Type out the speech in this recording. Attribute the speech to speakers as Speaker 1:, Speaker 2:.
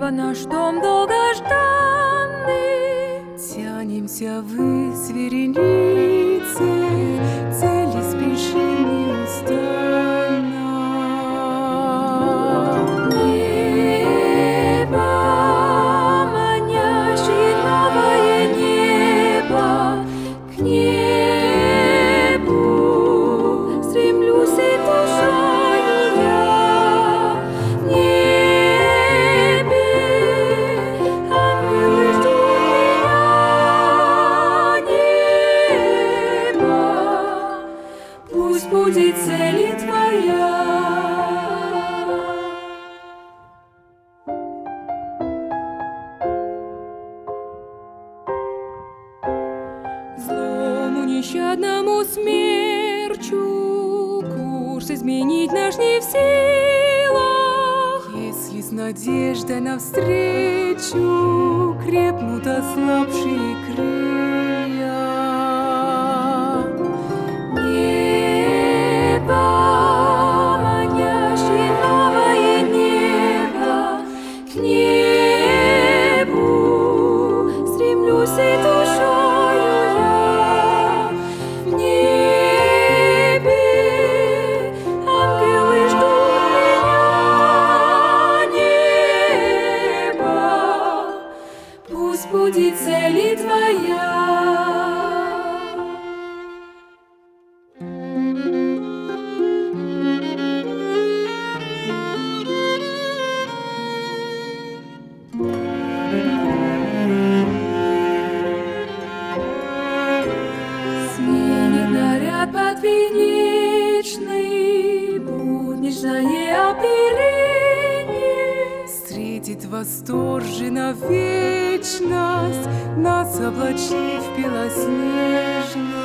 Speaker 1: наш дом долгожданный. Тянемся ввысь вереницей, цели спешим неустанно. Небо, манящее новое небо, к небу стремлюсь и душою я. В небе ангелы ждут меня. Небо, пусть будет цель твоя. Злому нещадному смерчу курс изменить наш не в силах. Если с надеждой навстречу крепнут ослабшие крылья. Небо, манящее новое небо, к небу стремлюсь и душою я. В небе ангелы ждут меня. Небо, пусть будет цель твоя. Сменит наряд подвенечный, будничное оперение. Встретит восторженно вечность, нас облачив белоснежно.